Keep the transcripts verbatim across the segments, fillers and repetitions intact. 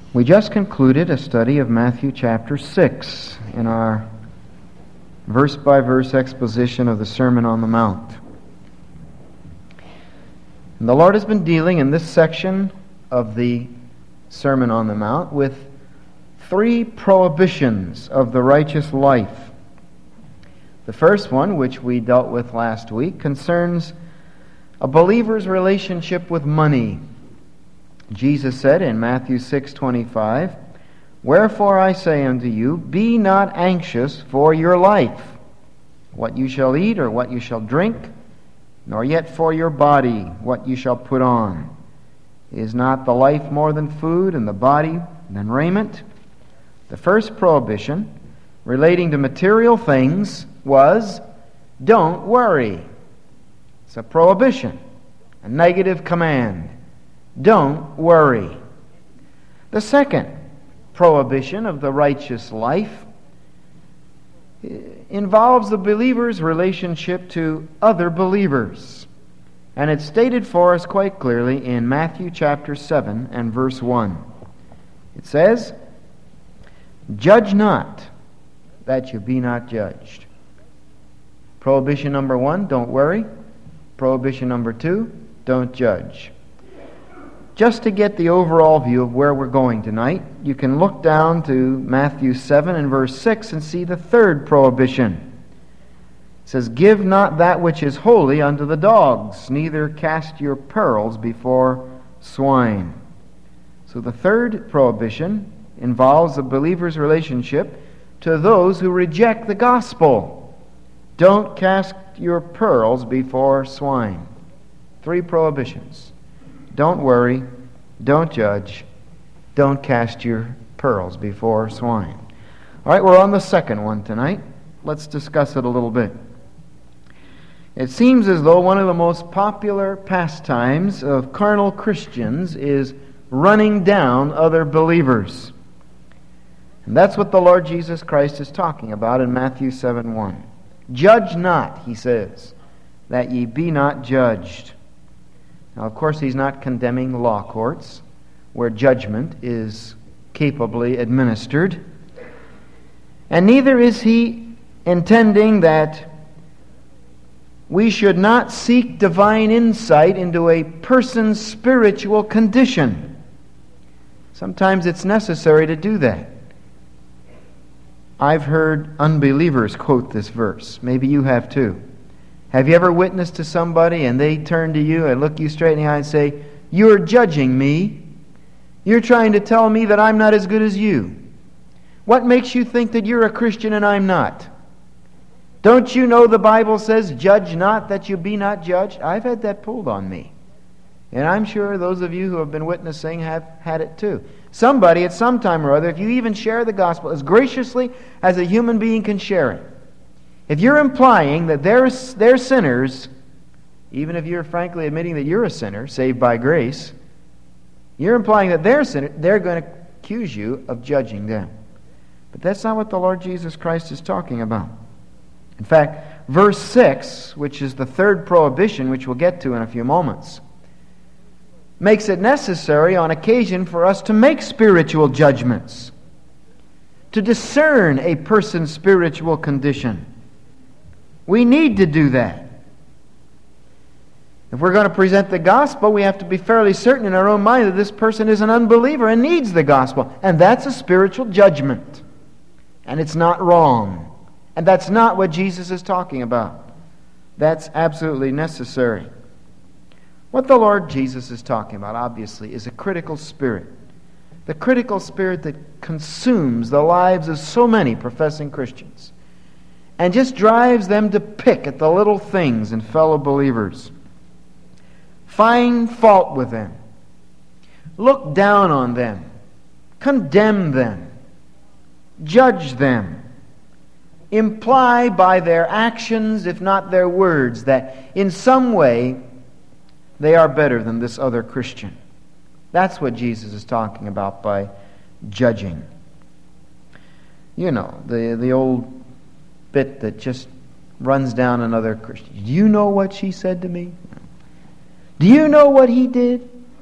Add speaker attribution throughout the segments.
Speaker 1: We just concluded a study of Matthew chapter six in our verse-by-verse exposition of the Sermon on the Mount. And the Lord has been dealing in this section of the Sermon on the Mount with three prohibitions of the righteous life. The first one, which we dealt with last week, concerns a believer's relationship with money. Jesus said in Matthew six twenty-five, "Wherefore I say unto you, be not anxious for your life, what you shall eat or what you shall drink, nor yet for your body, what you shall put on. Is not the life more than food, and the body than raiment?" The first prohibition relating to material things was, don't worry. It's a prohibition, a negative command. Don't worry. The second prohibition of the righteous life involves the believer's relationship to other believers. And it's stated for us quite clearly in Matthew chapter seven and verse one. It says, "Judge not, that you be not judged." Prohibition number one, don't worry. Prohibition number two, don't judge. Just to get the overall view of where we're going tonight, you can look down to Matthew seven and verse six and see the third prohibition. It says, "Give not that which is holy unto the dogs, neither cast your pearls before swine." So the third prohibition involves a believer's relationship to those who reject the gospel. Don't cast your pearls before swine. Three prohibitions. Don't worry, don't judge, don't cast your pearls before swine. All right, we're on the second one tonight. Let's discuss it a little bit. It seems as though one of the most popular pastimes of carnal Christians is running down other believers. And that's what the Lord Jesus Christ is talking about in Matthew seven one. "Judge not," he says, "that ye be not judged." Now, of course, he's not condemning law courts where judgment is capably administered. And neither is he intending that we should not seek divine insight into a person's spiritual condition. Sometimes it's necessary to do that. I've heard unbelievers quote this verse. Maybe you have too. Have you ever witnessed to somebody and they turn to you and look you straight in the eye and say, "You're judging me. You're trying to tell me that I'm not as good as you. What makes you think that you're a Christian and I'm not? Don't you know the Bible says, 'Judge not, that you be not judged'?" I've had that pulled on me. And I'm sure those of you who have been witnessing have had it too. Somebody at some time or other, if you even share the gospel as graciously as a human being can share it, if you're implying that they're, they're sinners, even if you're frankly admitting that you're a sinner, saved by grace, you're implying that they're sinners, they're going to accuse you of judging them. But that's not what the Lord Jesus Christ is talking about. In fact, verse six, which is the third prohibition, which we'll get to in a few moments, makes it necessary on occasion for us to make spiritual judgments, to discern a person's spiritual condition. We need to do that. If we're going to present the gospel, we have to be fairly certain in our own mind that this person is an unbeliever and needs the gospel. And that's a spiritual judgment. And it's not wrong. And that's not what Jesus is talking about. That's absolutely necessary. What the Lord Jesus is talking about, obviously, is a critical spirit. The critical spirit that consumes the lives of so many professing Christians and just drives them to pick at the little things in fellow believers, find fault with them, look down on them, condemn them, judge them, imply by their actions, if not their words, that in some way they are better than this other Christian. That's what Jesus is talking about by judging. You know, the, the old bit that just runs down another Christian. Do you know what she said to me? Do you know what he did?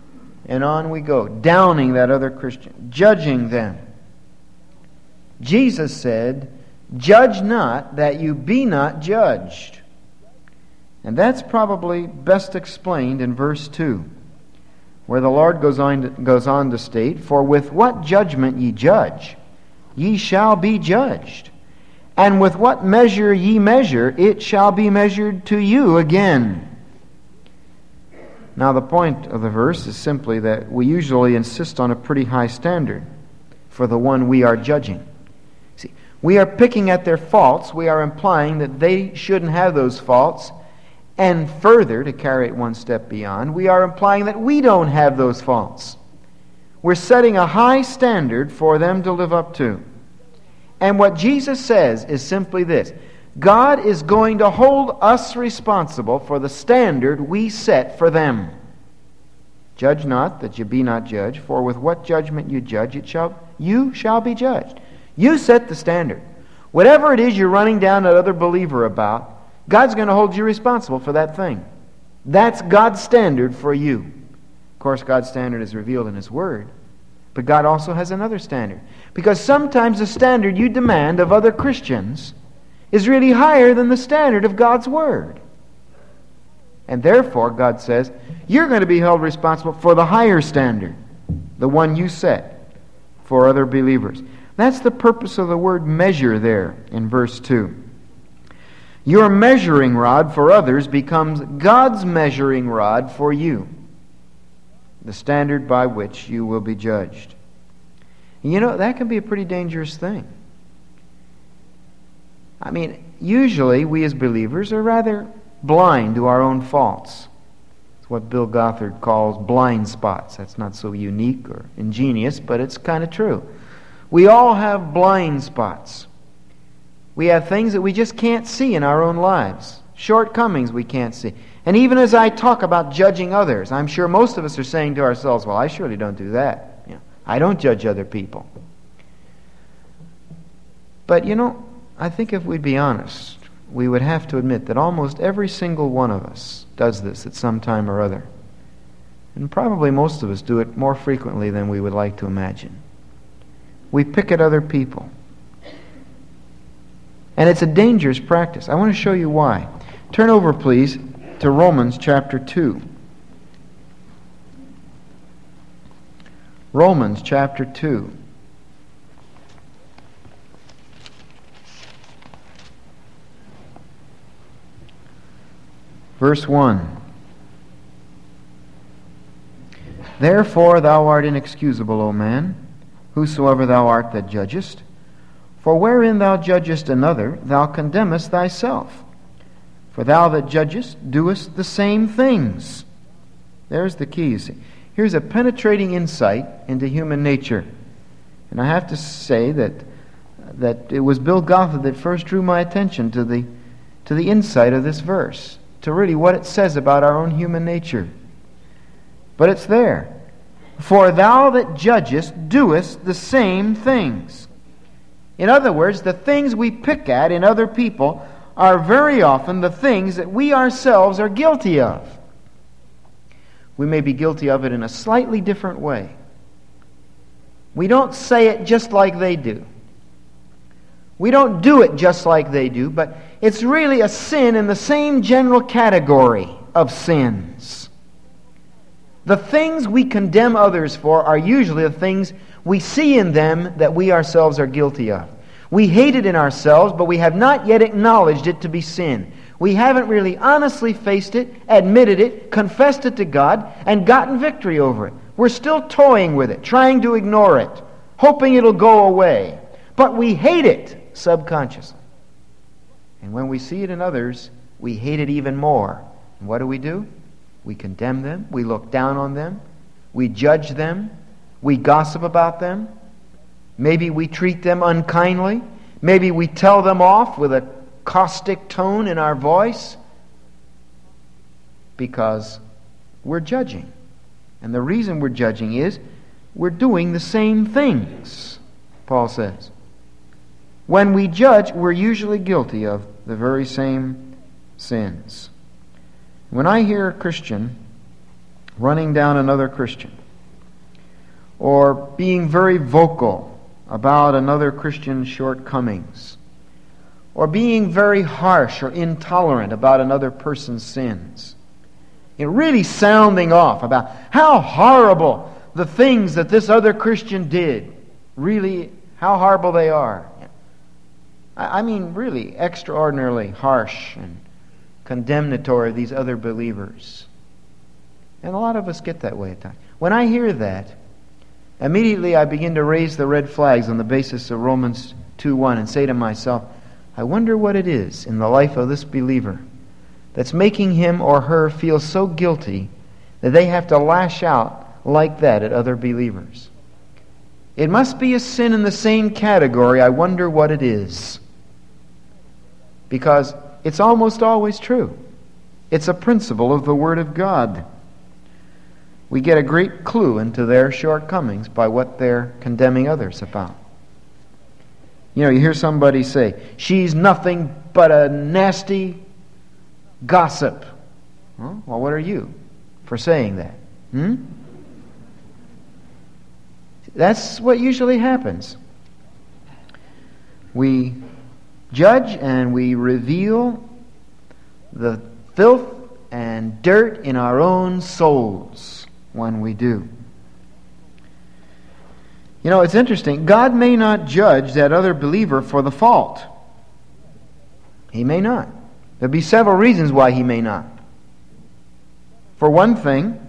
Speaker 1: and on we go, downing that other Christian, judging them. Jesus said, "Judge not, that you be not judged." And that's probably best explained in verse two, where the Lord goes on to, goes on to state, "For with what judgment ye judge, ye shall be judged. And with what measure ye measure, it shall be measured to you again." Now the point of the verse is simply that we usually insist on a pretty high standard for the one we are judging. See, we are picking at their faults. We are implying that they shouldn't have those faults. And further, to carry it one step beyond, we are implying that we don't have those faults. We're setting a high standard for them to live up to. And what Jesus says is simply this: God is going to hold us responsible for the standard we set for them. Judge not, that you be not judged, for with what judgment you judge, it shall you shall be judged. You set the standard. Whatever it is you're running down another believer about, God's going to hold you responsible for that thing. That's God's standard for you. Of course, God's standard is revealed in His Word. But God also has another standard. Because sometimes the standard you demand of other Christians is really higher than the standard of God's Word. And therefore, God says, you're going to be held responsible for the higher standard, the one you set for other believers. That's the purpose of the word measure there in verse two. Your measuring rod for others becomes God's measuring rod for you, the standard by which you will be judged. And you know, that can be a pretty dangerous thing. I mean, usually we as believers are rather blind to our own faults. It's what Bill Gothard calls blind spots. That's not so unique or ingenious, but it's kind of true. We all have blind spots. We have things that we just can't see in our own lives, shortcomings we can't see. And even as I talk about judging others, I'm sure most of us are saying to ourselves, well, I surely don't do that. You know, I don't judge other people. But, you know, I think if we'd be honest, we would have to admit that almost every single one of us does this at some time or other. And probably most of us do it more frequently than we would like to imagine. We pick at other people. And it's a dangerous practice. I want to show you why. Turn over, please, to Romans chapter two. Romans chapter two. Verse one. Therefore thou art inexcusable, O man, whosoever thou art that judgest. For wherein thou judgest another, thou condemnest thyself. For thou that judgest doest the same things. There's the key, you see. Here's a penetrating insight into human nature. And I have to say that that it was Bill Gothard that first drew my attention to the to the insight of this verse, to really what it says about our own human nature. But it's there. For thou that judgest doest the same things. In other words, the things we pick at in other people are very often the things that we ourselves are guilty of. We may be guilty of it in a slightly different way. We don't say it just like they do. We don't do it just like they do, but it's really a sin in the same general category of sins. The things we condemn others for are usually the things we see in them that we ourselves are guilty of. We hate it in ourselves, but we have not yet acknowledged it to be sin. We haven't really honestly faced it, admitted it, confessed it to God, and gotten victory over it. We're still toying with it, trying to ignore it, hoping it'll go away. But we hate it subconsciously. And when we see it in others, we hate it even more. And what do we do? We condemn them. We look down on them. We judge them. We gossip about them. Maybe we treat them unkindly. Maybe we tell them off with a caustic tone in our voice because we're judging. And the reason we're judging is we're doing the same things, Paul says. When we judge, we're usually guilty of the very same sins. When I hear a Christian running down another Christian, or being very vocal about another Christian's shortcomings, or being very harsh or intolerant about another person's sins. You know, really sounding off about how horrible the things that this other Christian did, really how horrible they are. I mean, really extraordinarily harsh and condemnatory of these other believers. And a lot of us get that way at times. When I hear that, immediately I begin to raise the red flags on the basis of Romans two one and say to myself, I wonder what it is in the life of this believer that's making him or her feel so guilty that they have to lash out like that at other believers. It must be a sin in the same category. I wonder what it is. Because it's almost always true. It's a principle of the Word of God. We get a great clue into their shortcomings by what they're condemning others about. You know, you hear somebody say, she's nothing but a nasty gossip. Well, well what are you for saying that? Hmm? That's what usually happens. We judge and we reveal the filth and dirt in our own souls when we do. You know, it's interesting. God may not judge that other believer for the fault. He may not. There'll be several reasons why he may not. For one thing,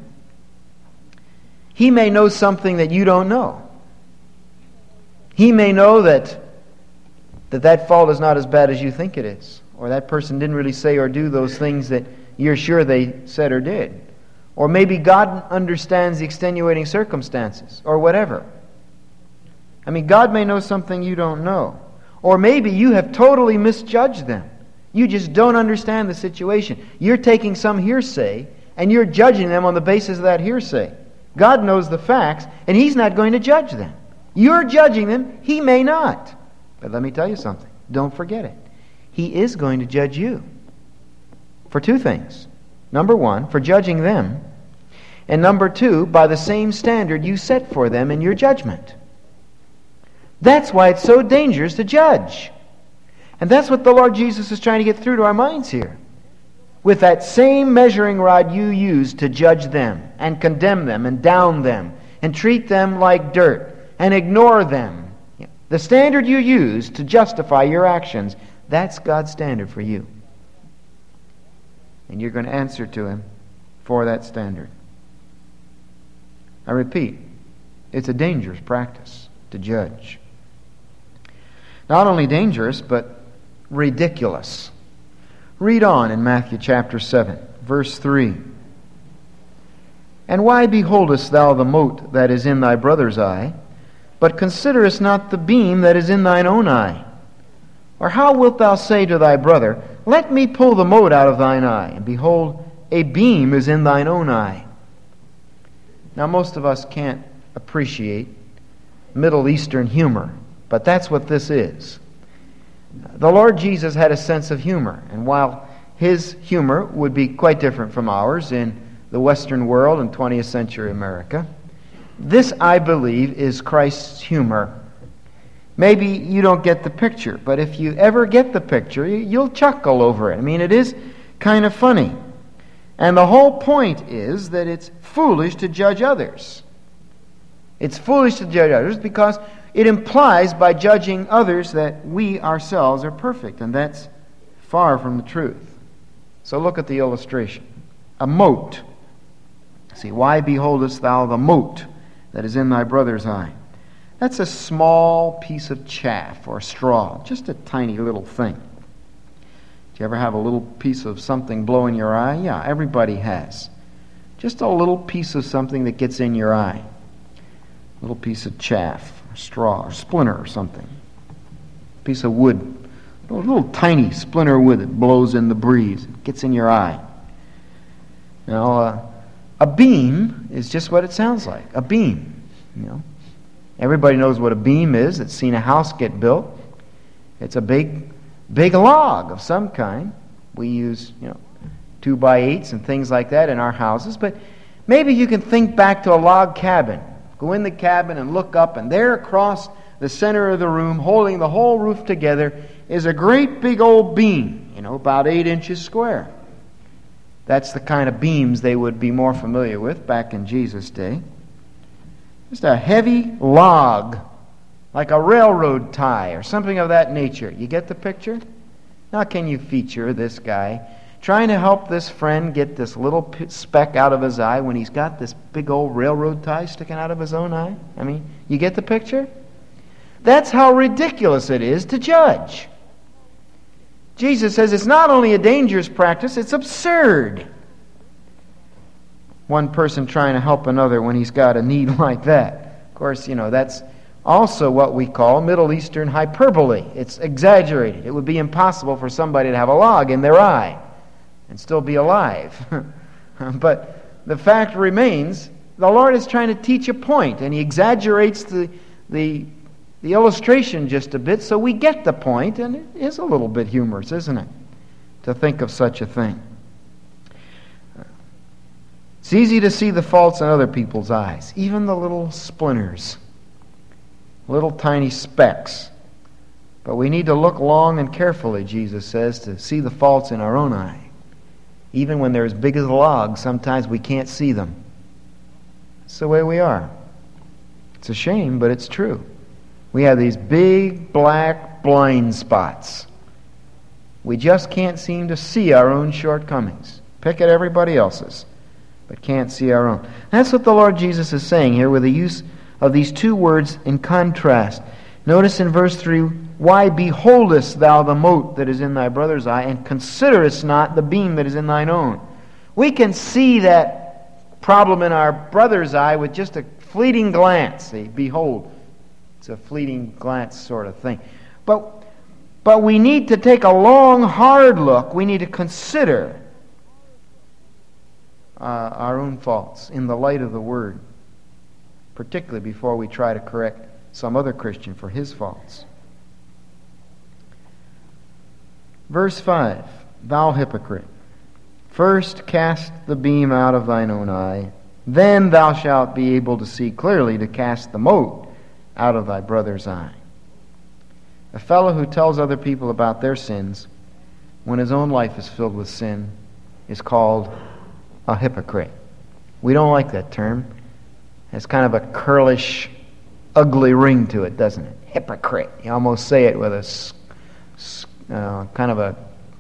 Speaker 1: he may know something that you don't know. He may know that that that fault is not as bad as you think it is, or that person didn't really say or do those things that you're sure they said or did. Or maybe God understands the extenuating circumstances, or whatever. I mean, God may know something you don't know. Or maybe you have totally misjudged them. You just don't understand the situation. You're taking some hearsay, and you're judging them on the basis of that hearsay. God knows the facts, and He's not going to judge them. You're judging them, He may not. But let me tell you something. Don't forget it. He is going to judge you. For two things. Number one, for judging them. And number two, by the same standard you set for them in your judgment. That's why it's so dangerous to judge. And that's what the Lord Jesus is trying to get through to our minds here. With that same measuring rod you use to judge them and condemn them and down them and treat them like dirt and ignore them. The standard you use to justify your actions, that's God's standard for you. And you're going to answer to Him for that standard. I repeat, it's a dangerous practice to judge. Not only dangerous, but ridiculous. Read on in Matthew chapter seven, verse three. And why beholdest thou the mote that is in thy brother's eye, but considerest not the beam that is in thine own eye? Or how wilt thou say to thy brother, let me pull the mote out of thine eye, and behold, a beam is in thine own eye? Now, most of us can't appreciate Middle Eastern humor, but that's what this is. The Lord Jesus had a sense of humor, and while His humor would be quite different from ours in the Western world and twentieth century America, this, I believe, is Christ's humor. Maybe you don't get the picture, but if you ever get the picture, you'll chuckle over it. I mean, it is kind of funny. And the whole point is that it's foolish to judge others. It's foolish to judge others because it implies by judging others that we ourselves are perfect, and that's far from the truth. So look at the illustration. A mote. See, why beholdest thou the mote that is in thy brother's eye? That's a small piece of chaff or straw, just a tiny little thing. Do you ever have a little piece of something blow in your eye? Yeah, everybody has. Just a little piece of something that gets in your eye. A little piece of chaff, or straw, or splinter or something. A piece of wood. A little, little tiny splinter of wood that blows in the breeze. It gets in your eye. Now, uh, a beam is just what it sounds like. A beam, you know. Everybody knows what a beam is. It's seen a house get built. It's a big, big log of some kind. We use, you know, two by eights and things like that in our houses. But maybe you can think back to a log cabin, go in the cabin and look up, and there across the center of the room, holding the whole roof together, is a great big old beam, you know, about eight inches square. That's the kind of beams they would be more familiar with back in Jesus' day. Just a heavy log, like a railroad tie or something of that nature. You get the picture? Now can you feature this guy trying to help this friend get this little speck out of his eye when he's got this big old railroad tie sticking out of his own eye? I mean, you get the picture? That's how ridiculous it is to judge. Jesus says it's not only a dangerous practice, it's absurd. One person trying to help another when he's got a need like that. Of course, you know, that's also what we call Middle Eastern hyperbole. It's exaggerated. It would be impossible for somebody to have a log in their eye and still be alive. But the fact remains, the Lord is trying to teach a point, and He exaggerates the, the, the illustration just a bit so we get the point, and it is a little bit humorous, isn't it, to think of such a thing. It's easy to see the faults in other people's eyes, even the little splinters, little tiny specks. But we need to look long and carefully, Jesus says, to see the faults in our own eye. Even when they're as big as a log, sometimes we can't see them. It's the way we are. It's a shame, but it's true. We have these big, black, blind spots. We just can't seem to see our own shortcomings. Pick at everybody else's, but can't see our own. That's what the Lord Jesus is saying here with the use of these two words in contrast. Notice in verse three, why beholdest thou the mote that is in thy brother's eye, and considerest not the beam that is in thine own? We can see that problem in our brother's eye with just a fleeting glance. See, behold. It's a fleeting glance sort of thing. But, but we need to take a long, hard look. We need to consider uh, our own faults in the light of the Word, particularly before we try to correct some other Christian for his faults. Verse five, thou hypocrite, first cast the beam out of thine own eye, then thou shalt be able to see clearly to cast the mote out of thy brother's eye. A fellow who tells other people about their sins when his own life is filled with sin is called a hypocrite. We don't like that term. It's kind of a curlish, ugly ring to it, doesn't it? Hypocrite. You almost say it with a uh, kind of a,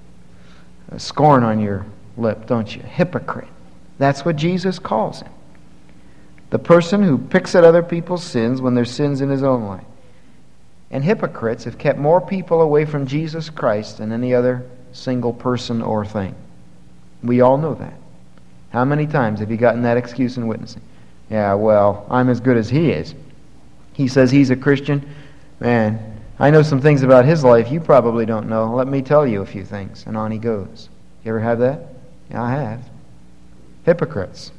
Speaker 1: a scorn on your lip, don't you? Hypocrite. That's what Jesus calls him. The person who picks at other people's sins when there's sins in his own life. And hypocrites have kept more people away from Jesus Christ than any other single person or thing. We all know that. How many times have you gotten that excuse in witnessing? Yeah, well, I'm as good as he is. He says he's a Christian. Man, I know some things about his life you probably don't know. Let me tell you a few things. And on he goes. You ever have that? Yeah, I have. Hypocrites.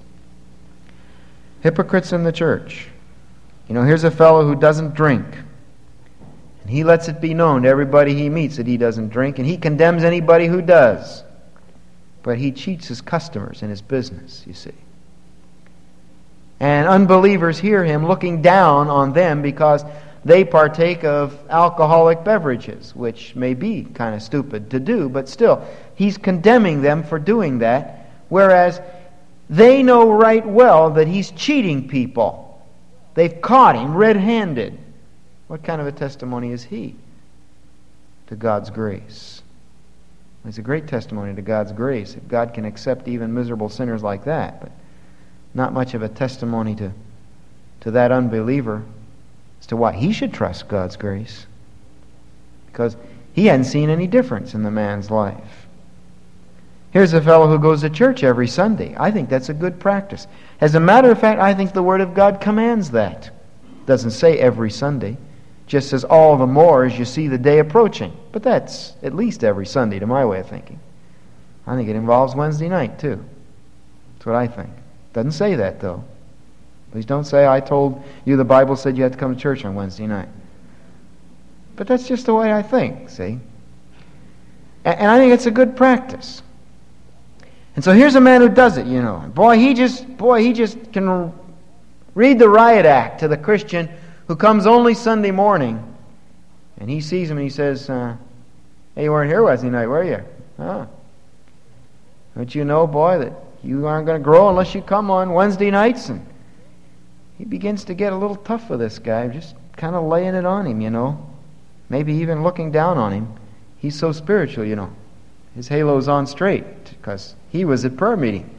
Speaker 1: Hypocrites in the church. You know, here's a fellow who doesn't drink. And he lets it be known to everybody he meets that he doesn't drink. And he condemns anybody who does. But he cheats his customers in his business, you see. And unbelievers hear him looking down on them because they partake of alcoholic beverages, which may be kind of stupid to do, but still, he's condemning them for doing that, whereas they know right well that he's cheating people. They've caught him red-handed. What kind of a testimony is he to God's grace? It's a great testimony to God's grace if God can accept even miserable sinners like that, but not much of a testimony to, to that unbeliever as to why he should trust God's grace, because he hadn't seen any difference in the man's life. Here's a fellow who goes to church every Sunday. I think that's a good practice. As a matter of fact, I think the Word of God commands that. It doesn't say every Sunday. It just says all the more as you see the day approaching. But that's at least every Sunday to my way of thinking. I think it involves Wednesday night too. That's what I think. Doesn't say that though. Please don't say I told you the Bible said you had to come to church on Wednesday night. But that's just the way I think, see? And I think it's a good practice. And so here's a man who does it, you know. Boy, he just boy, he just can Read the riot act to the Christian who comes only Sunday morning, and he sees him and he says, uh, hey, you weren't here Wednesday night, were you? Huh? Don't you know, boy, that you aren't going to grow unless you come on Wednesday nights? And he begins to get a little tough with this guy, just kind of laying it on him, you know. Maybe even looking down on him. He's so spiritual, you know. His halo's on straight because he was at prayer meeting.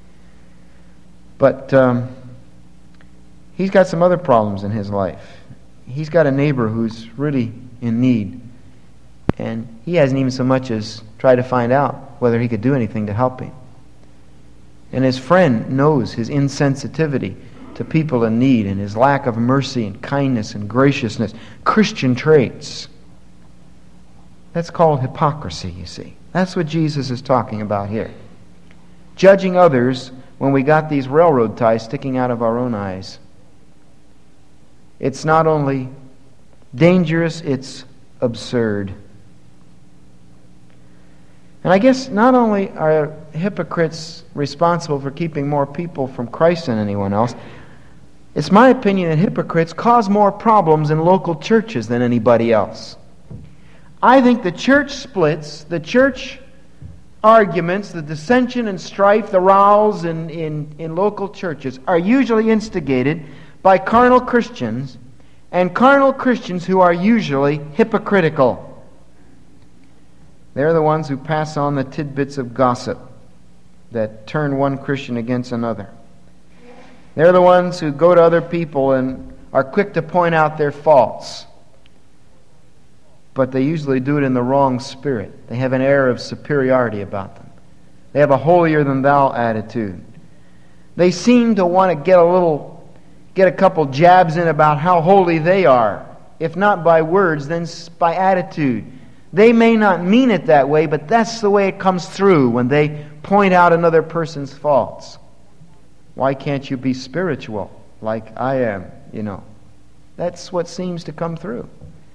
Speaker 1: But um, he's got some other problems in his life. He's got a neighbor who's really in need. And he hasn't even so much as tried to find out whether he could do anything to help him. And his friend knows his insensitivity to people in need and his lack of mercy and kindness and graciousness, Christian traits. That's called hypocrisy, you see. That's what Jesus is talking about here. Judging others when we got these railroad ties sticking out of our own eyes. It's not only dangerous, it's absurd. And I guess not only are hypocrites responsible for keeping more people from Christ than anyone else, it's my opinion that hypocrites cause more problems in local churches than anybody else. I think the church splits, the church arguments, the dissension and strife, the rows in, in, in local churches are usually instigated by carnal Christians, and carnal Christians who are usually hypocritical. They're the ones who pass on the tidbits of gossip that turn one Christian against another. They're the ones who go to other people and are quick to point out their faults. But they usually do it in the wrong spirit. They have an air of superiority about them. They have a holier-than-thou attitude. They seem to want to get a little, get a couple jabs in about how holy they are. If not by words, then by attitude. They may not mean it that way, but that's the way it comes through when they point out another person's faults. Why can't you be spiritual like I am, you know? That's what seems to come through.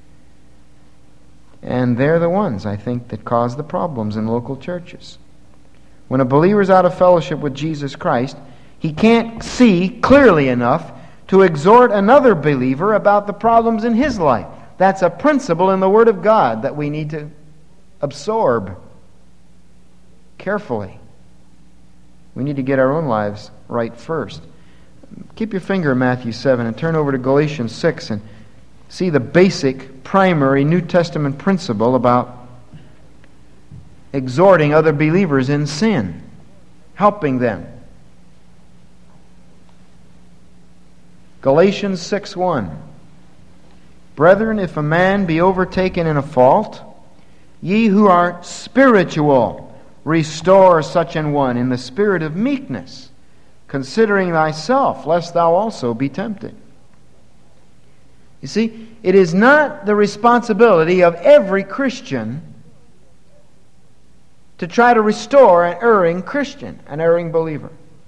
Speaker 1: And they're the ones, I think, that cause the problems in local churches. When a believer's out of fellowship with Jesus Christ, he can't see clearly enough to exhort another believer about the problems in his life. That's a principle in the Word of God that we need to absorb carefully. We need to get our own lives right first. Keep your finger in Matthew seven and turn over to Galatians six and see the basic, primary New Testament principle about exhorting other believers in sin, helping them. Galatians six one. Brethren, if a man be overtaken in a fault, ye who are spiritual, restore such an one in the spirit of meekness, considering thyself, lest thou also be tempted. You see, it is not the responsibility of every Christian to try to restore an erring Christian, an erring believer,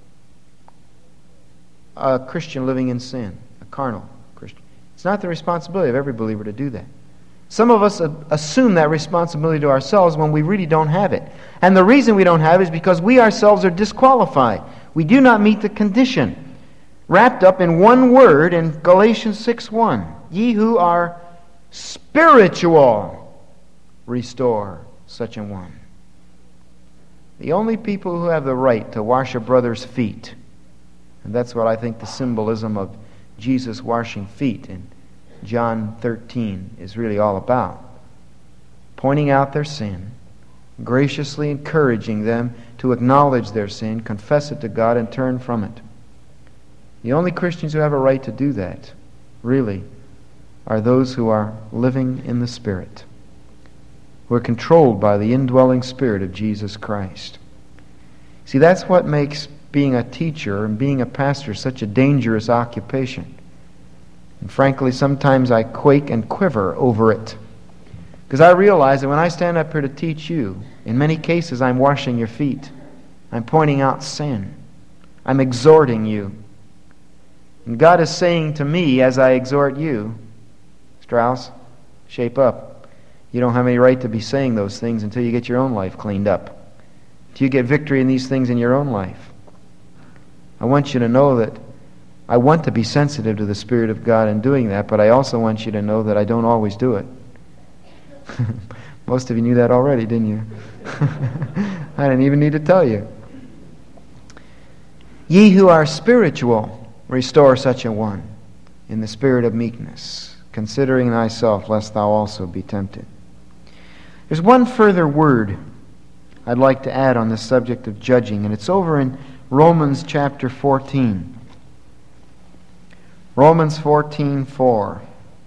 Speaker 1: a Christian living in sin, a carnal Christian. It's not the responsibility of every believer to do that. Some of us assume that responsibility to ourselves when we really don't have it. And the reason we don't have it is because we ourselves are disqualified. We do not meet the condition wrapped up in one word in Galatians six one. Ye who are spiritual, restore such an one. The only people who have the right to wash a brother's feet, and that's what I think the symbolism of Jesus washing feet in John thirteen is really all about. Pointing out their sin, graciously encouraging them to acknowledge their sin, confess it to God, and turn from it. The only Christians who have a right to do that, really, are those who are living in the Spirit, who are controlled by the indwelling Spirit of Jesus Christ. See, that's what makes being a teacher and being a pastor such a dangerous occupation. And frankly, sometimes I quake and quiver over it. Because I realize that when I stand up here to teach you, in many cases I'm washing your feet. I'm pointing out sin. I'm exhorting you. And God is saying to me as I exhort you, Strauss, shape up. You don't have any right to be saying those things until you get your own life cleaned up. Until you get victory in these things in your own life. I want you to know that I want to be sensitive to the Spirit of God in doing that, but I also want you to know that I don't always do it. Most of you knew that already, didn't you? I didn't even need to tell you. Ye who are spiritual, restore such a one in the spirit of meekness, considering thyself, lest thou also be tempted. There's one further word I'd like to add on the subject of judging, and it's over in Romans chapter fourteen. Romans fourteen four.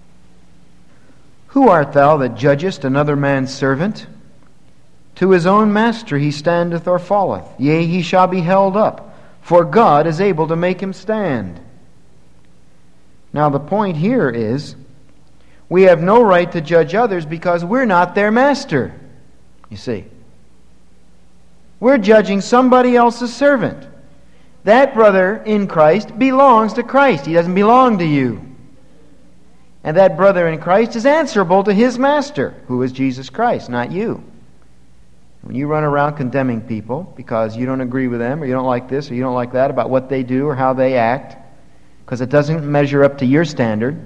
Speaker 1: Who art thou that judgest another man's servant? To his own master he standeth or falleth. Yea, he shall be held up, for God is able to make him stand. Now the point here is, we have no right to judge others because we're not their master. You see. We're judging somebody else's servant. That brother in Christ belongs to Christ. He doesn't belong to you. And that brother in Christ is answerable to his master, who is Jesus Christ, not you. When you run around condemning people because you don't agree with them, or you don't like this, or you don't like that about what they do or how they act, because it doesn't measure up to your standard,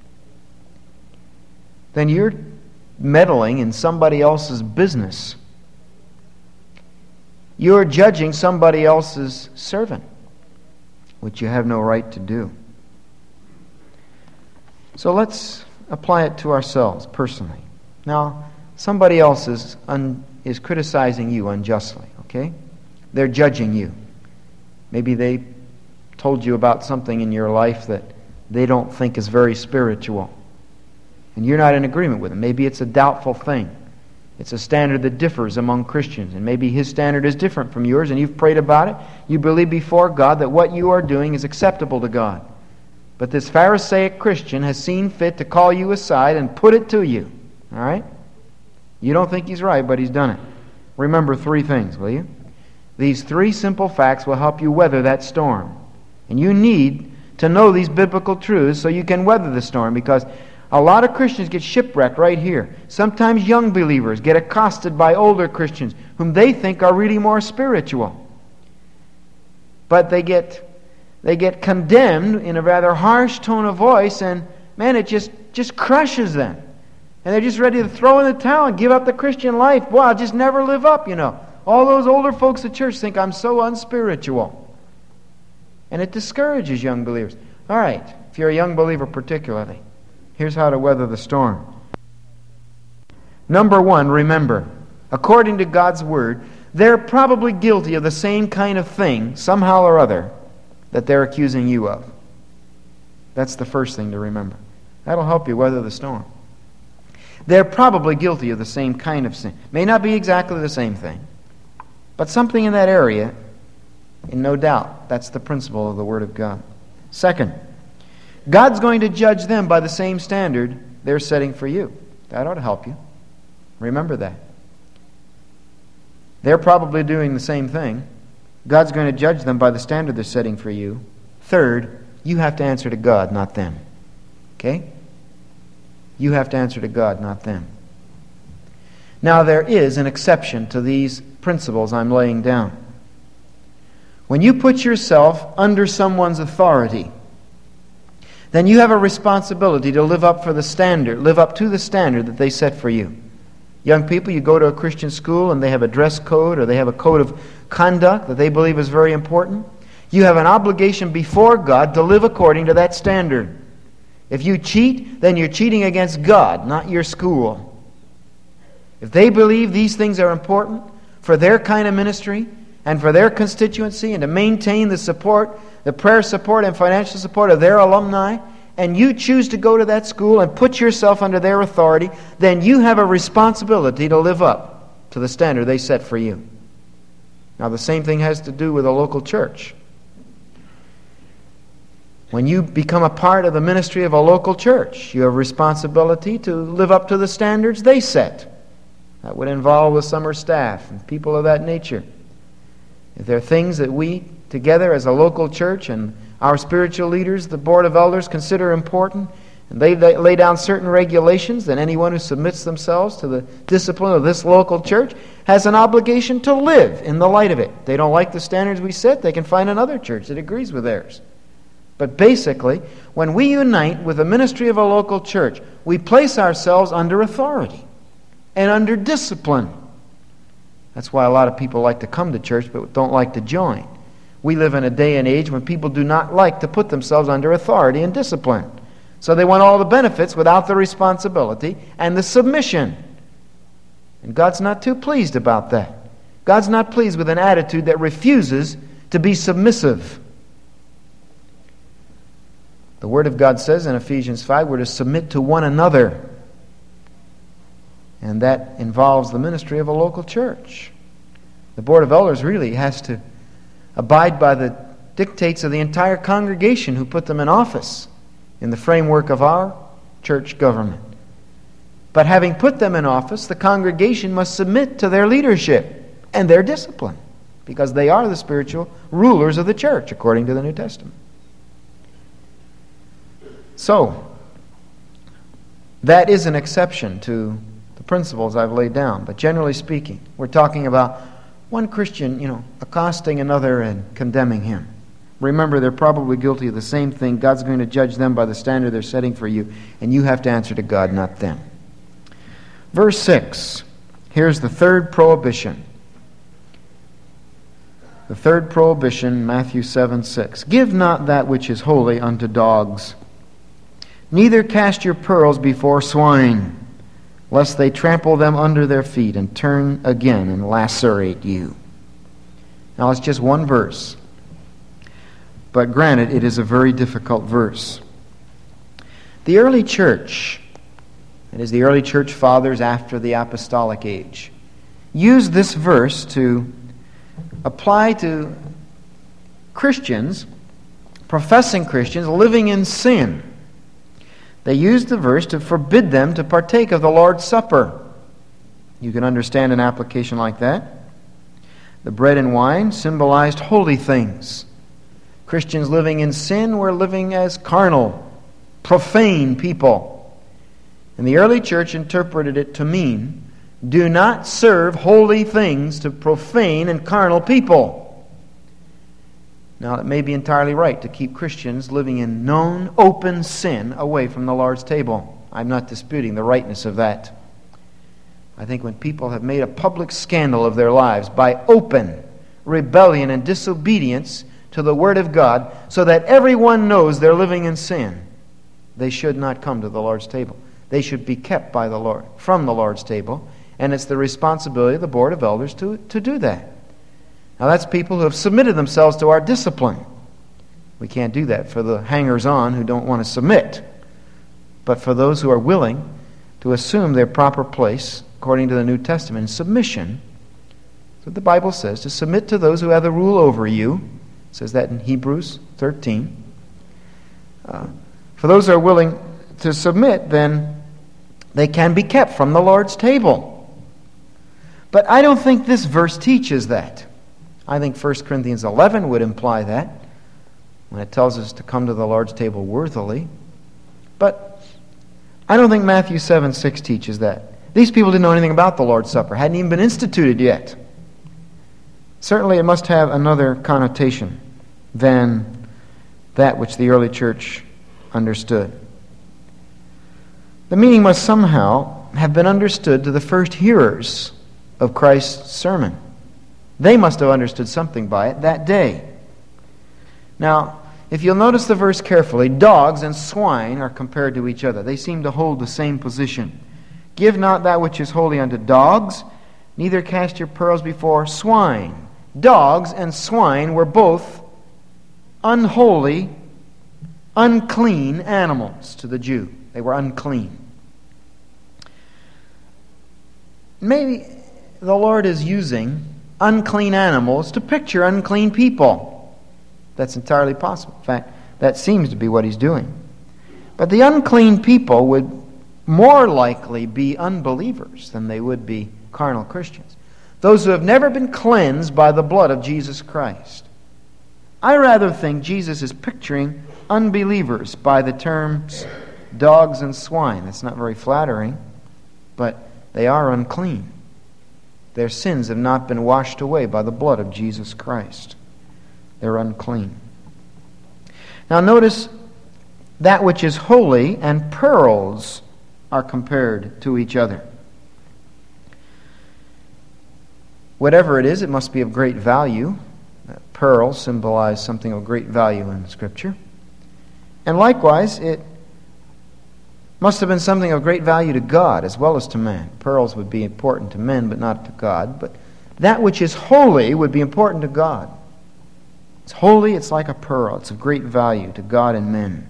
Speaker 1: then you're meddling in somebody else's business. You're judging somebody else's servant, which you have no right to do. So let's apply it to ourselves personally. Now, somebody else is, un, is criticizing you unjustly, okay? They're judging you. Maybe they told you about something in your life that they don't think is very spiritual, and you're not in agreement with them. Maybe it's a doubtful thing. It's a standard that differs among Christians, and maybe his standard is different from yours, and you've prayed about it. You believe before God that what you are doing is acceptable to God. But this Pharisaic Christian has seen fit to call you aside and put it to you. All right? You don't think he's right, but he's done it. Remember three things, will you? These three simple facts will help you weather that storm. And you need to know these biblical truths so you can weather the storm, because a lot of Christians get shipwrecked right here. Sometimes young believers get accosted by older Christians whom they think are really more spiritual. But they get they get condemned in a rather harsh tone of voice, and man, it just, just crushes them. And they're just ready to throw in the towel and give up the Christian life. Boy, I'll just never live up, you know. All those older folks at church think I'm so unspiritual. And it discourages young believers. All right, if you're a young believer particularly, here's how to weather the storm. Number one, remember, according to God's Word, they're probably guilty of the same kind of thing, somehow or other, that they're accusing you of. That's the first thing to remember. That'll help you weather the storm. They're probably guilty of the same kind of sin. May not be exactly the same thing, but something in that area, and no doubt, that's the principle of the Word of God. Second, God's going to judge them by the same standard they're setting for you. That ought to help you. Remember that. They're probably doing the same thing. God's going to judge them by the standard they're setting for you. Third, you have to answer to God, not them. Okay? You have to answer to God, not them. Now, there is an exception to these principles I'm laying down. When you put yourself under someone's authority, then you have a responsibility to live up for the standard, live up to the standard that they set for you. Young people, you go to a Christian school and they have a dress code or they have a code of conduct that they believe is very important. You have an obligation before God to live according to that standard. If you cheat, then you're cheating against God, not your school. If they believe these things are important for their kind of ministry and for their constituency and to maintain the support, the prayer support and financial support of their alumni, and you choose to go to that school and put yourself under their authority, then you have a responsibility to live up to the standard they set for you. Now, the same thing has to do with a local church. When you become a part of the ministry of a local church, you have a responsibility to live up to the standards they set. That would involve the summer staff and people of that nature. If there are things that we, together as a local church and our spiritual leaders, the board of elders, consider important, and they lay down certain regulations, then anyone who submits themselves to the discipline of this local church has an obligation to live in the light of it. If they don't like the standards we set, they can find another church that agrees with theirs. But basically, when we unite with the ministry of a local church, we place ourselves under authority and under discipline. That's why a lot of people like to come to church but don't like to join. We live in a day and age when people do not like to put themselves under authority and discipline. So they want all the benefits without the responsibility and the submission. And God's not too pleased about that. God's not pleased with an attitude that refuses to be submissive. The Word of God says in Ephesians five, we're to submit to one another. And that involves the ministry of a local church. The Board of Elders really has to abide by the dictates of the entire congregation who put them in office in the framework of our church government. But having put them in office, the congregation must submit to their leadership and their discipline, because they are the spiritual rulers of the church, according to the New Testament. So, that is an exception to the principles I've laid down. But generally speaking, we're talking about one Christian, you know, accosting another and condemning him. Remember, they're probably guilty of the same thing. God's going to judge them by the standard they're setting for you, and you have to answer to God, not them. Verse six. Here's the third prohibition. The third prohibition, Matthew seven six. Give not that which is holy unto dogs, neither cast your pearls before swine, lest they trample them under their feet and turn again and lacerate you. Now it's just one verse. But granted, it is a very difficult verse. The early church, that is the early church fathers after the apostolic age, used this verse to apply to Christians, professing Christians, living in sin. They used the verse to forbid them to partake of the Lord's Supper. You can understand an application like that. The bread and wine symbolized holy things. Christians living in sin were living as carnal, profane people. And the early church interpreted it to mean, do not serve holy things to profane and carnal people. Now, it may be entirely right to keep Christians living in known, open sin away from the Lord's table. I'm not disputing the rightness of that. I think when people have made a public scandal of their lives by open rebellion and disobedience to the Word of God, so that everyone knows they're living in sin, they should not come to the Lord's table. They should be kept by the Lord from the Lord's table, and it's the responsibility of the Board of Elders to, to do that. Now that's people who have submitted themselves to our discipline. We can't do that for the hangers-on who don't want to submit. But for those who are willing to assume their proper place, according to the New Testament, in submission, that's what the Bible says, to submit to those who have the rule over you. It says that in Hebrews thirteen. Uh, for those who are willing to submit, then they can be kept from the Lord's table. But I don't think this verse teaches that. I think First Corinthians eleven would imply that, when it tells us to come to the Lord's table worthily. But I don't think Matthew seven six teaches that. These people didn't know anything about the Lord's Supper. Hadn't even been instituted yet. Certainly it must have another connotation than that which the early church understood. The meaning must somehow have been understood to the first hearers of Christ's sermon. They must have understood something by it that day. Now, if you'll notice the verse carefully, dogs and swine are compared to each other. They seem to hold the same position. Give not that which is holy unto dogs, neither cast your pearls before swine. Dogs and swine were both unholy, unclean animals to the Jew. They were unclean. Maybe the Lord is using unclean animals to picture unclean people. That's entirely possible. In fact, that seems to be what he's doing. But the unclean people would more likely be unbelievers than they would be carnal Christians. Those who have never been cleansed by the blood of Jesus Christ. I rather think Jesus is picturing unbelievers by the terms dogs and swine. That's not very flattering, but they are unclean. Their sins have not been washed away by the blood of Jesus Christ. They're unclean. Now notice that which is holy and pearls are compared to each other. Whatever it is, it must be of great value. Pearls symbolize something of great value in Scripture. And likewise, it must have been something of great value to God as well as to man. Pearls would be important to men, but not to God. But that which is holy would be important to God. It's holy, it's like a pearl. It's of great value to God and men.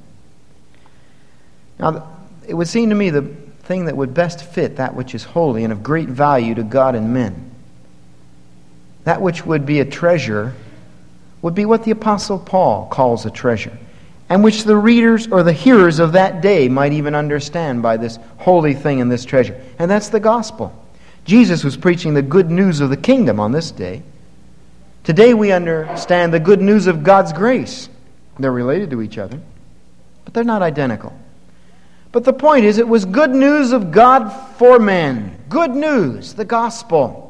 Speaker 1: Now, it would seem to me the thing that would best fit that which is holy and of great value to God and men, that which would be a treasure, would be what the Apostle Paul calls a treasure, and which the readers or the hearers of that day might even understand by this holy thing and this treasure. And that's the gospel. Jesus was preaching the good news of the kingdom on this day. Today we understand the good news of God's grace. They're related to each other, but they're not identical. But the point is, it was good news of God for men. Good news, the gospel.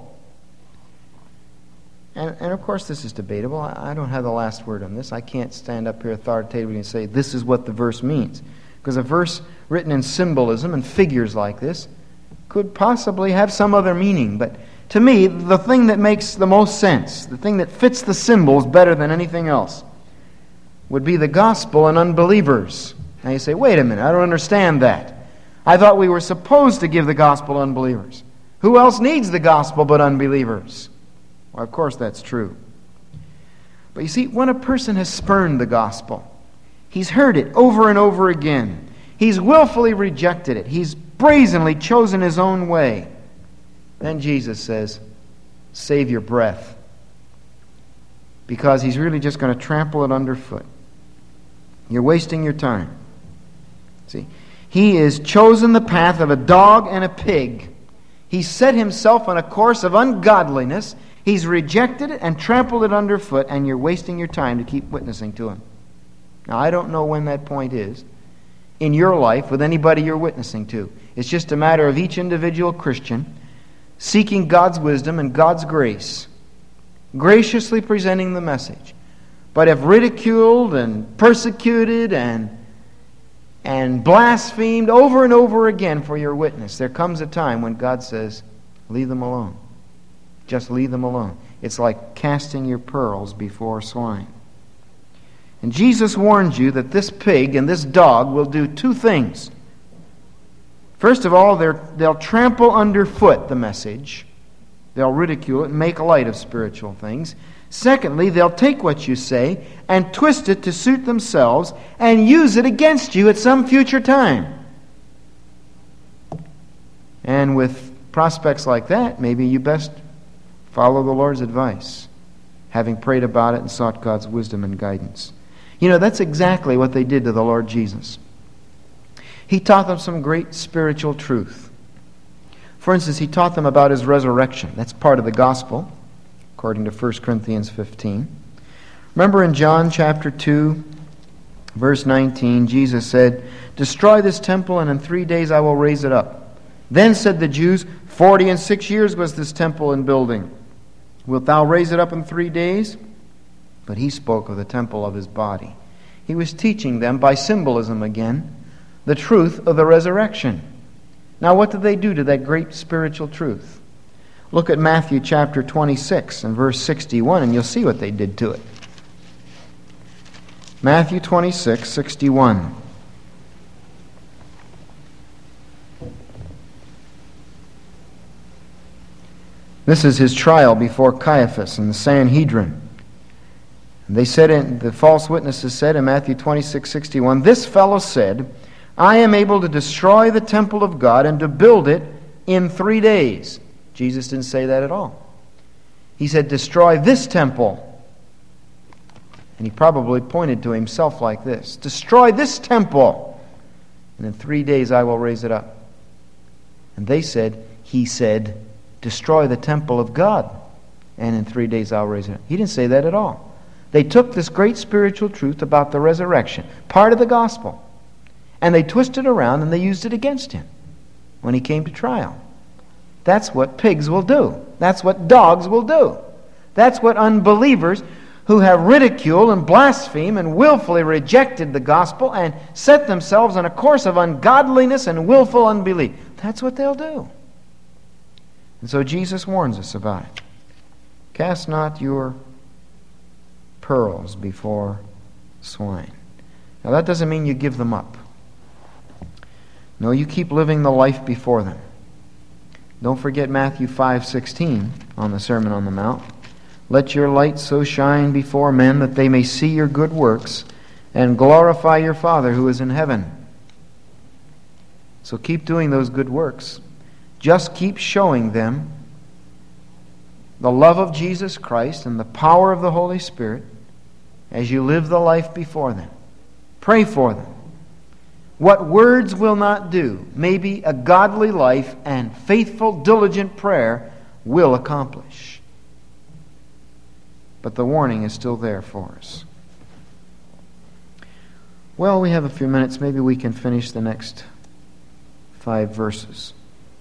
Speaker 1: And, and of course this is debatable. I, I don't have the last word on this. I can't stand up here authoritatively and say this is what the verse means. Because a verse written in symbolism and figures like this could possibly have some other meaning. But to me, the thing that makes the most sense, the thing that fits the symbols better than anything else, would be the gospel and unbelievers. Now you say, wait a minute, I don't understand that. I thought we were supposed to give the gospel to unbelievers. Who else needs the gospel but unbelievers? Well, of course that's true. But you see, when a person has spurned the gospel, he's heard it over and over again. He's willfully rejected it. He's brazenly chosen his own way. Then Jesus says, save your breath. Because he's really just going to trample it underfoot. You're wasting your time. See, he has chosen the path of a dog and a pig. He's set himself on a course of ungodliness. He's rejected it and trampled it underfoot, and you're wasting your time to keep witnessing to him. Now, I don't know when that point is in your life with anybody you're witnessing to. It's just a matter of each individual Christian seeking God's wisdom and God's grace, graciously presenting the message. But if ridiculed and persecuted and and blasphemed over and over again for your witness, there comes a time when God says, leave them alone. Just leave them alone. It's like casting your pearls before swine. And Jesus warns you that this pig and this dog will do two things. First of all, they'll trample underfoot the message. They'll ridicule it and make light of spiritual things. Secondly, they'll take what you say and twist it to suit themselves and use it against you at some future time. And with prospects like that, maybe you best follow the Lord's advice, having prayed about it and sought God's wisdom and guidance. You know, that's exactly what they did to the Lord Jesus. He taught them some great spiritual truth. For instance, he taught them about his resurrection. That's part of the gospel, according to First Corinthians fifteen. Remember in John chapter two, verse nineteen, Jesus said, destroy this temple, and in three days I will raise it up. Then said the Jews, forty and six years was this temple in building. Wilt thou raise it up in three days? But he spoke of the temple of his body. He was teaching them by symbolism again the truth of the resurrection. Now what did they do to that great spiritual truth? Look at Matthew chapter twenty-six and verse sixty-one, and you'll see what they did to it. Matthew twenty-six, sixty-one. This is his trial before Caiaphas and the Sanhedrin. They said, in, the false witnesses said in Matthew twenty-six, sixty-one, this fellow said, I am able to destroy the temple of God and to build it in three days. Jesus didn't say that at all. He said, destroy this temple. And he probably pointed to himself like this. Destroy this temple, and in three days I will raise it up. And they said, he said, destroy the temple of God, and in three days I'll raise it up. He didn't say that at all. They took this great spiritual truth about the resurrection, part of the gospel, and they twisted it around and they used it against him when he came to trial. That's what pigs will do. That's what dogs will do. That's what unbelievers who have ridiculed and blasphemed and willfully rejected the gospel and set themselves on a course of ungodliness and willful unbelief. That's what they'll do. And so Jesus warns us about it. Cast not your pearls before swine. Now that doesn't mean you give them up. No, you keep living the life before them. Don't forget Matthew five sixteen on the Sermon on the Mount. Let your light so shine before men that they may see your good works and glorify your Father who is in heaven. So keep doing those good works. Just keep showing them the love of Jesus Christ and the power of the Holy Spirit as you live the life before them. Pray for them. What words will not do, maybe a godly life and faithful, diligent prayer will accomplish. But the warning is still there for us. Well, we have a few minutes. Maybe we can finish the next five verses.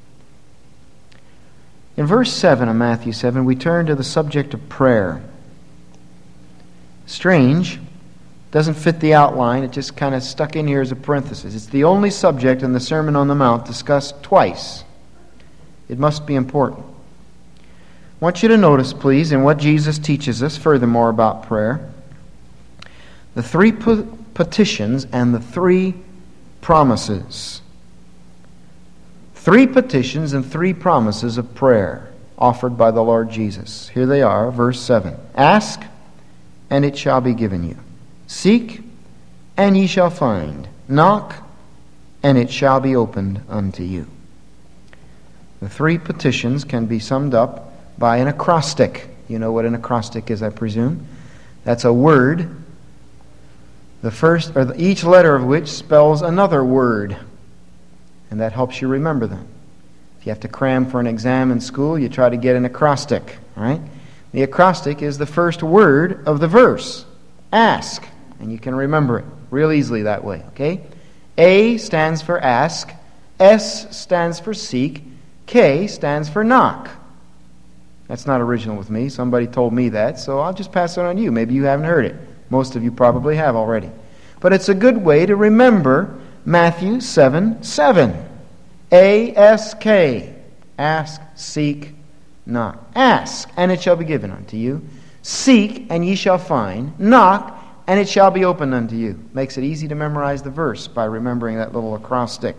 Speaker 1: In verse seven of Matthew seven, we turn to the subject of prayer. Strange. Doesn't fit the outline. It just kind of stuck in here as a parenthesis. It's the only subject in the Sermon on the Mount discussed twice. It must be important. I want you to notice, please, in what Jesus teaches us furthermore about prayer, the three petitions and the three promises. Three petitions and three promises of prayer offered by the Lord Jesus. Here they are, verse seven. Ask, and it shall be given you. Seek, and ye shall find. Knock, and it shall be opened unto you. The three petitions can be summed up by an acrostic. You know what an acrostic is, I presume. That's a word, the first, or the, each letter of which spells another word. And that helps you remember them. If you have to cram for an exam in school, you try to get an acrostic, right? The acrostic is the first word of the verse. Ask. And you can remember it real easily that way, okay? A stands for ask. S stands for seek. K stands for knock. That's not original with me. Somebody told me that, so I'll just pass it on to you. Maybe you haven't heard it. Most of you probably have already. But it's a good way to remember Matthew seven seven. A S K. Ask, seek, knock. Ask, and it shall be given unto you. Seek, and ye shall find. Knock, and it shall be opened unto you. Makes it easy to memorize the verse by remembering that little acrostic.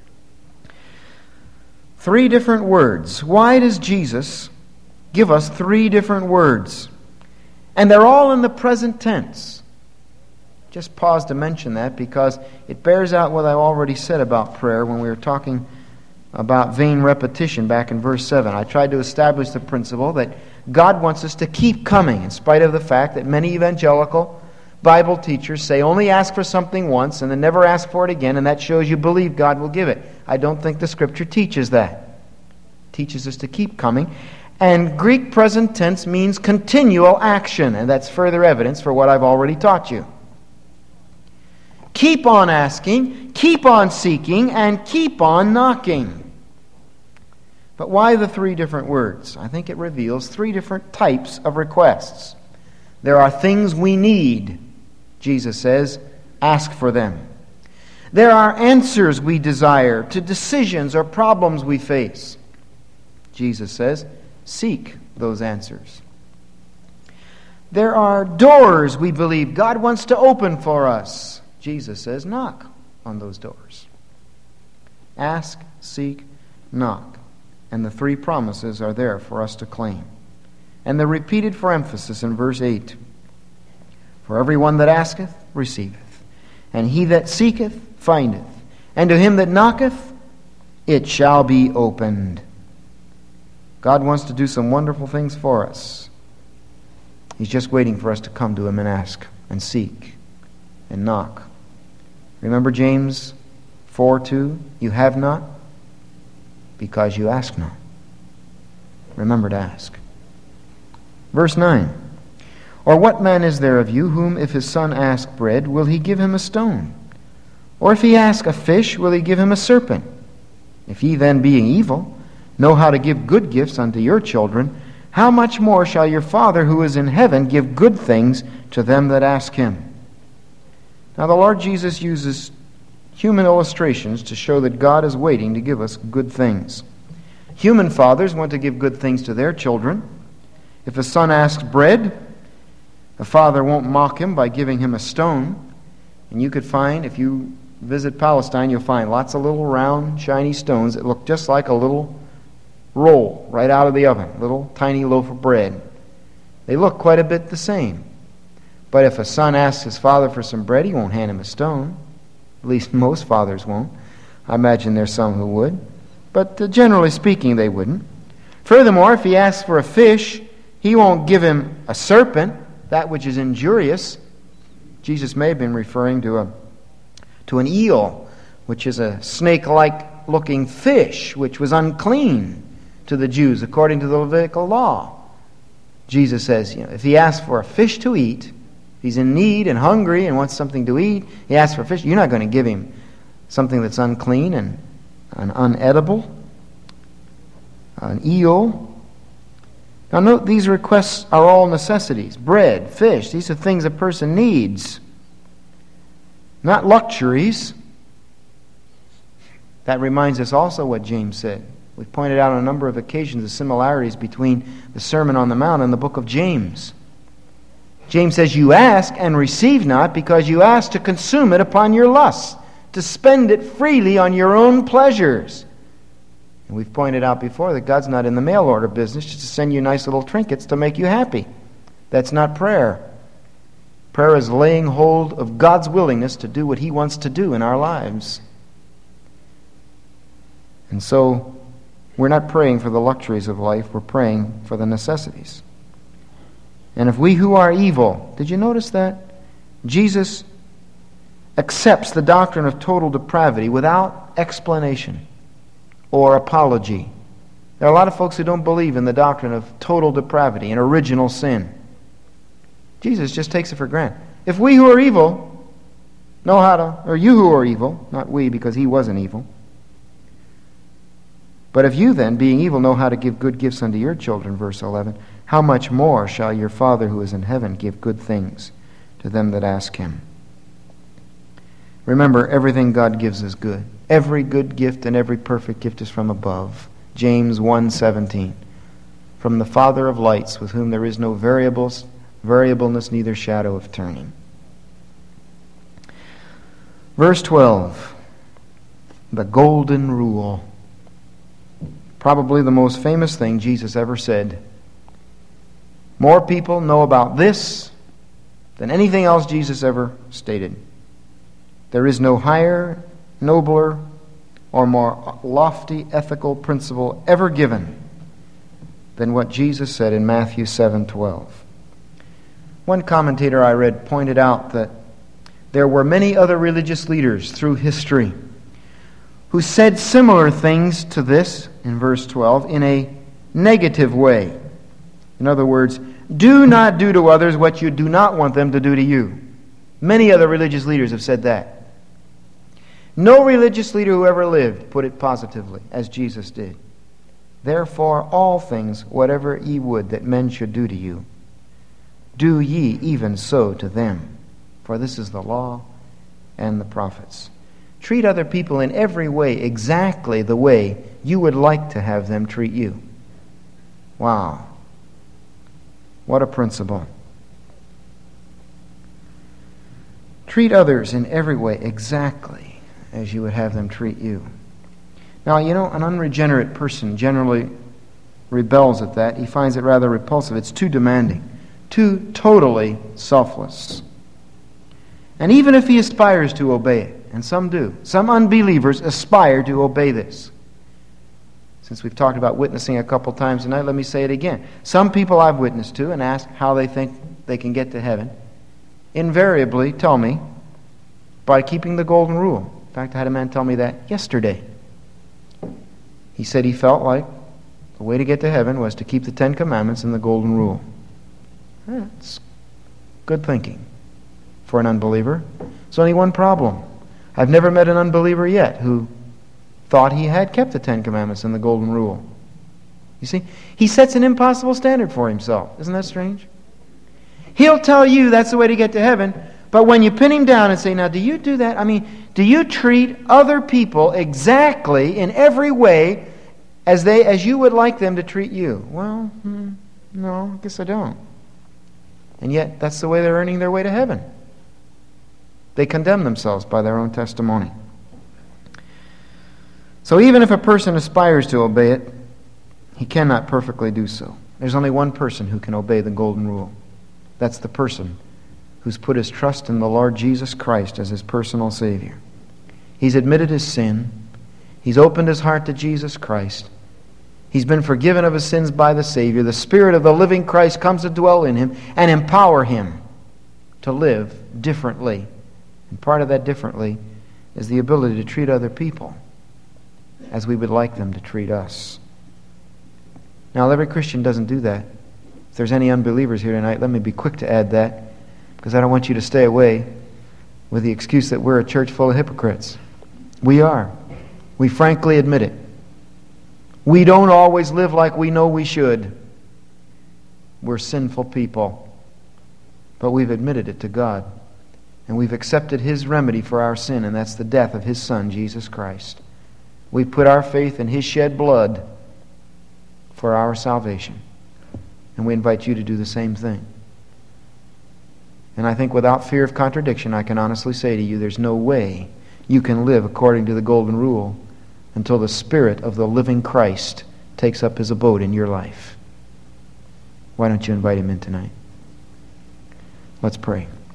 Speaker 1: Three different words. Why does Jesus give us three different words? And they're all in the present tense. Just pause to mention that because it bears out what I already said about prayer when we were talking about vain repetition back in verse seven. I tried to establish the principle that God wants us to keep coming in spite of the fact that many evangelical Bible teachers say only ask for something once and then never ask for it again, and that shows you believe God will give it. I don't think the Scripture teaches that. It teaches us to keep coming. And Greek present tense means continual action, and that's further evidence for what I've already taught you. Keep on asking, keep on seeking, and keep on knocking. But why the three different words? I think it reveals three different types of requests. There are things we need. Jesus says, ask for them. There are answers we desire to decisions or problems we face. Jesus says, seek those answers. There are doors we believe God wants to open for us. Jesus says, knock on those doors. Ask, seek, knock. And the three promises are there for us to claim. And they're repeated for emphasis in verse eight. For everyone that asketh, receiveth. And he that seeketh, findeth. And to him that knocketh, it shall be opened. God wants to do some wonderful things for us. He's just waiting for us to come to him and ask and seek and knock. Remember James four two? You have not because you ask not. Remember to ask. Verse nine. Or what man is there of you whom if his son ask bread, will he give him a stone? Or if he ask a fish, will he give him a serpent? If ye then, being evil, know how to give good gifts unto your children, how much more shall your Father who is in heaven give good things to them that ask him? Now the Lord Jesus uses human illustrations to show that God is waiting to give us good things. Human fathers want to give good things to their children. If a son asks bread, a father won't mock him by giving him a stone. And you could find, if you visit Palestine, you'll find lots of little round, shiny stones that look just like a little roll right out of the oven, a little tiny loaf of bread. They look quite a bit the same. But if a son asks his father for some bread, he won't hand him a stone. At least most fathers won't. I imagine there's some who would. But uh, generally speaking, they wouldn't. Furthermore, if he asks for a fish, he won't give him a serpent, that which is injurious. Jesus may have been referring to a to an eel, which is a snake-like looking fish, which was unclean to the Jews according to the Levitical law. Jesus says, you know, if he asks for a fish to eat, if he's in need and hungry and wants something to eat, he asks for fish, you're not going to give him something that's unclean and, and unedible, an eel. Now note, these requests are all necessities. Bread, fish, these are things a person needs, not luxuries. That reminds us also what James said. We've pointed out on a number of occasions the similarities between the Sermon on the Mount and the book of James. James says, you ask and receive not, because you ask to consume it upon your lusts, to spend it freely on your own pleasures. And we've pointed out before that God's not in the mail order business just to send you nice little trinkets to make you happy. That's not prayer. Prayer is laying hold of God's willingness to do what He wants to do in our lives. And so, we're not praying for the luxuries of life, we're praying for the necessities. And if we who are evil, did you notice that? Jesus accepts the doctrine of total depravity without explanation or apology. There are a lot of folks who don't believe in the doctrine of total depravity and original sin. Jesus just takes it for granted. If we who are evil know how to, or you who are evil, not we because He wasn't evil, but if you then, being evil, know how to give good gifts unto your children, verse eleven, how much more shall your Father who is in heaven give good things to them that ask Him? Remember, everything God gives is good. Every good gift and every perfect gift is from above. James one seventeen. From the Father of lights, with whom there is no variables, variableness, neither shadow of turning. Verse twelve. The golden rule. Probably the most famous thing Jesus ever said. More people know about this than anything else Jesus ever stated. There is no higher, nobler, or more lofty ethical principle ever given than what Jesus said in Matthew seven twelve. One commentator I read pointed out that there were many other religious leaders through history who said similar things to this in verse twelve in a negative way. In other words, do not do to others what you do not want them to do to you. Many other religious leaders have said that. No religious leader who ever lived put it positively, as Jesus did. Therefore, all things, whatever ye would that men should do to you, do ye even so to them. For this is the law and the prophets. Treat other people in every way exactly the way you would like to have them treat you. Wow. What a principle. Treat others in every way exactly as you would have them treat you. Now, you know, an unregenerate person generally rebels at that. He finds it rather repulsive. It's too demanding, too totally selfless. And even if he aspires to obey it, and some do, some unbelievers aspire to obey this. Since we've talked about witnessing a couple times tonight, let me say it again. Some people I've witnessed to and asked how they think they can get to heaven invariably tell me by keeping the golden rule. In fact, I had a man tell me that yesterday. He said he felt like the way to get to heaven was to keep the Ten Commandments and the golden rule. That's good thinking for an unbeliever. There's only one problem. I've never met an unbeliever yet who thought he had kept the Ten Commandments and the golden rule. You see? He sets an impossible standard for himself. Isn't that strange? He'll tell you that's the way to get to heaven, but when you pin him down and say, now, do you do that? I mean, do you treat other people exactly in every way as they as you would like them to treat you? Well, hmm, no, I guess I don't. And yet, that's the way they're earning their way to heaven. They condemn themselves by their own testimony. So even if a person aspires to obey it, he cannot perfectly do so. There's only one person who can obey the golden rule. That's the person who's put his trust in the Lord Jesus Christ as his personal Savior. He's admitted his sin. He's opened his heart to Jesus Christ. He's been forgiven of his sins by the Savior. The Spirit of the living Christ comes to dwell in him and empower him to live differently. And part of that differently is the ability to treat other people as we would like them to treat us. Now, every Christian doesn't do that. If there's any unbelievers here tonight, let me be quick to add that, because I don't want you to stay away with the excuse that we're a church full of hypocrites. We are. We frankly admit it. We don't always live like we know we should. We're sinful people. But we've admitted it to God. And we've accepted His remedy for our sin, and that's the death of His Son, Jesus Christ. We've put our faith in His shed blood for our salvation. And we invite you to do the same thing. And I think without fear of contradiction, I can honestly say to you, there's no way you can live according to the golden rule until the Spirit of the living Christ takes up His abode in your life. Why don't you invite Him in tonight? Let's pray.